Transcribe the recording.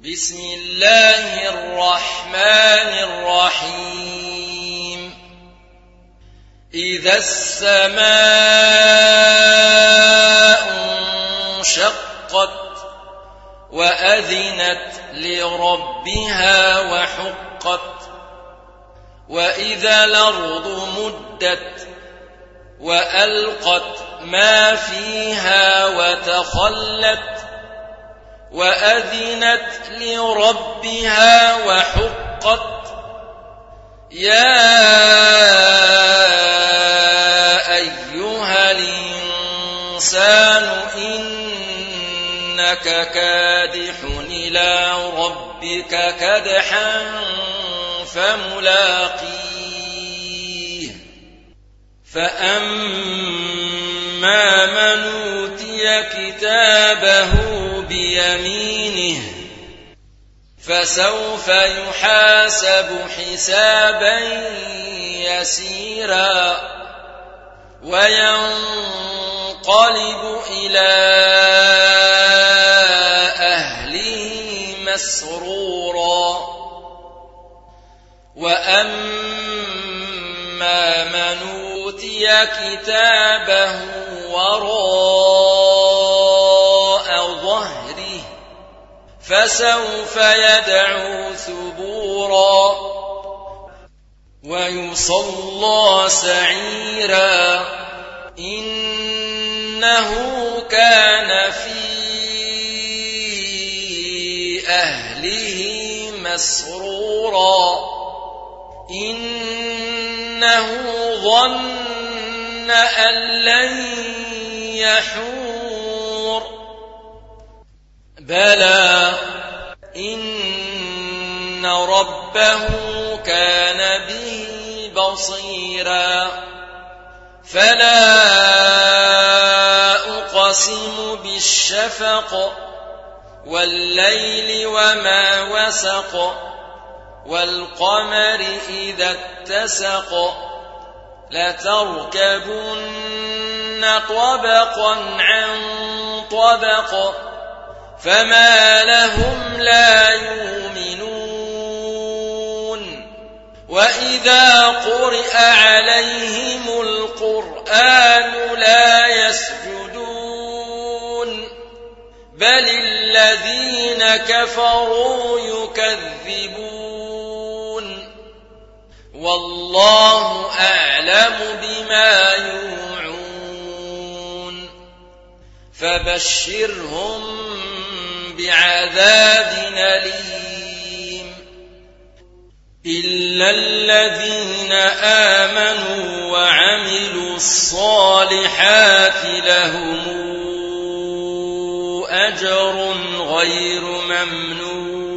بسم الله الرحمن الرحيم إذا السماء انشقت وأذنت لربها وحقت وإذا الأرض مدت وألقت ما فيها وتخلت وأذنت لربها وحقت يا أيها الإنسان إنك كادح إلى ربك كدحا فملاقيه فأما من أوتي كتابه بيمينه فسوف يحاسب حسابا يسيرا وينقلب إلى أهله مسرورا وأما من أوتي كتابه وراء ظهره فسوف يدعو ثبورا ويصلى سعيرا إنه كان في أهله مسرورا إنه ظن أن لن يحور بلى إن ربه كان به بصيرا فلا أقسم بالشفق والليل وما وسق والقمر إذا اتسق لتركبن طبقا عن طبق فما لهم لا يؤمنون وإذا قرئ عليهم القرآن لا يسجدون بل الذين كفروا يكذبون والله أعلم بما يوعون فبشرهم بعذاب أليم إلا الذين آمنوا وعملوا الصالحات لهم أجر غير ممنون